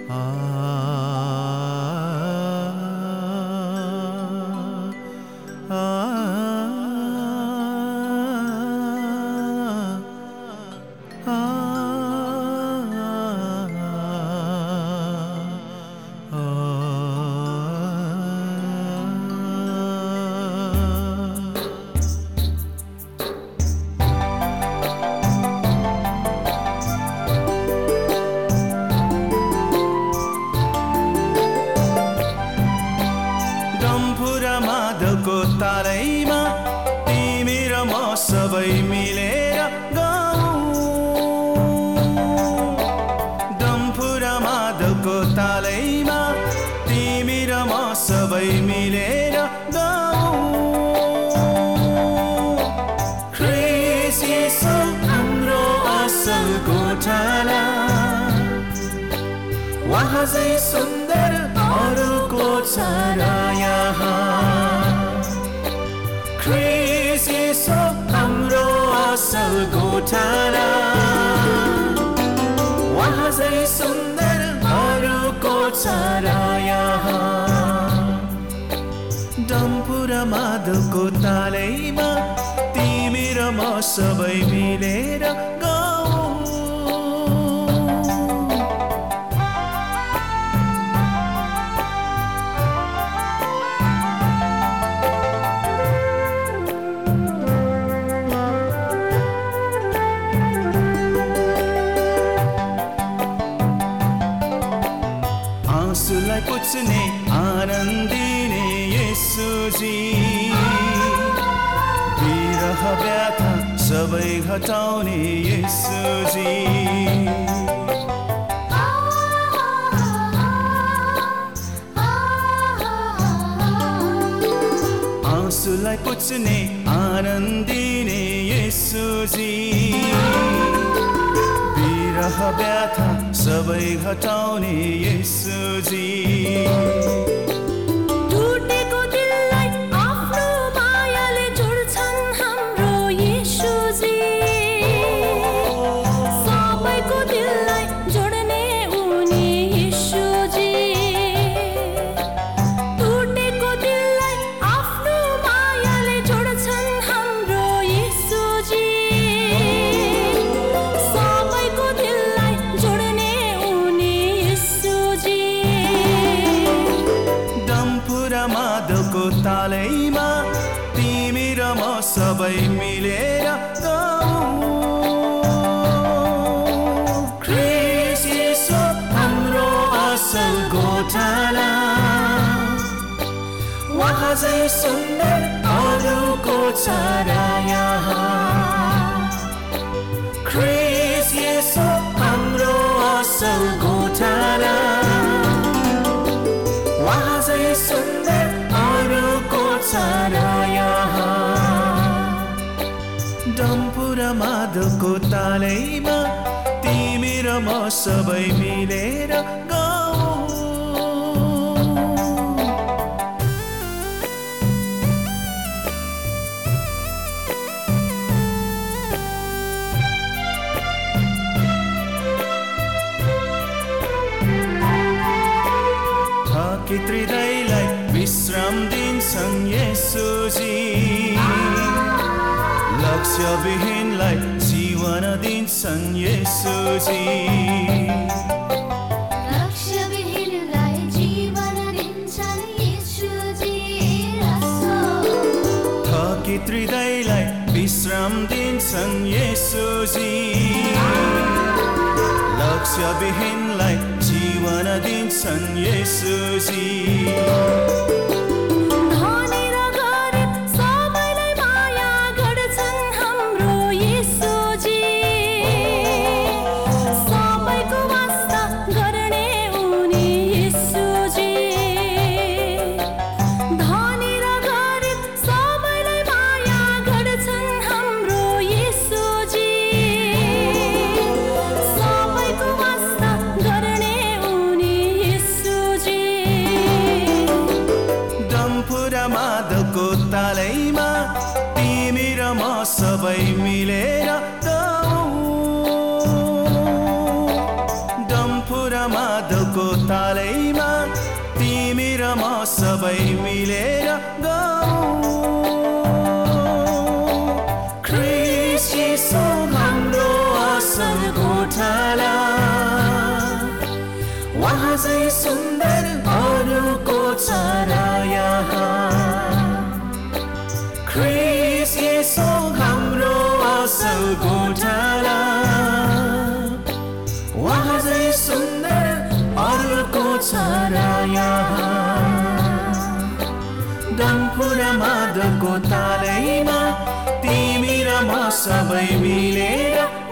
मादलको तालैमा तिमी र म सबै मिलेर गाउँ। डम्फु र मादलको तालैमा तिमी र म सबै मिलेर गाउँ। ख्रीष्ट येशू हाम्रो असल गोठाला, वहाँ चाहिँ सुन्दर अरूको छ यहाँ। ख्रीष्ट येशू हाम्रो असल गोठाला, वहाँ चाहिँ सुन्दर अरूको छ यहाँ। डम्फु र मादलको तालैमा तिमी र म सबै मिलेर गाउँ। आँसुलाई पुछ्ने आनन्दिने येशूजी, विरह व्यथा सबै घटाउने येशूजी। आँसुलाई पुछ्ने आनन्दिने येशूजी, विरह व्यथा सबै घटाउने येशूजी। टुटेको दिललाई आफ्नो मायाले जोड्छन् हाम्रो येशूजी, सबैको दिललाई जोड्ने उनी येशूजी। टुटेको दिललाई आफ्नो मायाले जोड्छन् हाम्रो येशूजी, सबैको दिललाई जोड्ने उनी येशूजी। डम्फु र मादलको तालैमा तिमी र म सबै मिलेर गाउँ। ख्रीष्ट येशू हाम्रो असल गोठाला, वहाँ चाहिँ सुन्दर अरूको छ यहाँ। ख्रीष्ट येशू हाम्रो असल गोठाला, वहाँ चाहिँ सुन्दर अरूको छ यहाँ। डम्फु र मादलको तालैमा तिमी र म सबै मिलेर गाउँ। थकित हृदयलाई विश्राम दिन्छन् येशूजी, लक्ष्यविहीनलाई जीवन दिन्छन् येशूजी। लक्ष्यविहीनलाई जीवन दिन्छन् येशूजी। थकित हृदयलाई विश्राम दिन्छन् येशूजी, लक्ष्यविहीनलाई जीवन दिन्छन् येशूजी। धनी र गरिब सबैलाई माया गर्छन् हाम्रो येशूजी, सबैको वास्ता गर्ने उनी येशूजी। धनी र गरिब सबैलाई माया गर्छन् हाम्रो येशूजी, सबैको वास्ता गर्ने उनी येशूजी। माधवको तालैमा तिमी र म सबै मिलेर गाउँ ख्रीष्ट येशू हाम्रो असल गोठाला वहाँ चाहिँ सुन्दर अरूको चरा ख्रीष्ट येशू हाम्रो असल गोठाला वहाँ चाहिँ सुन्दर अरूको चरा डम्फु र मादलको तालैमा तिमी र म सबै मिलेर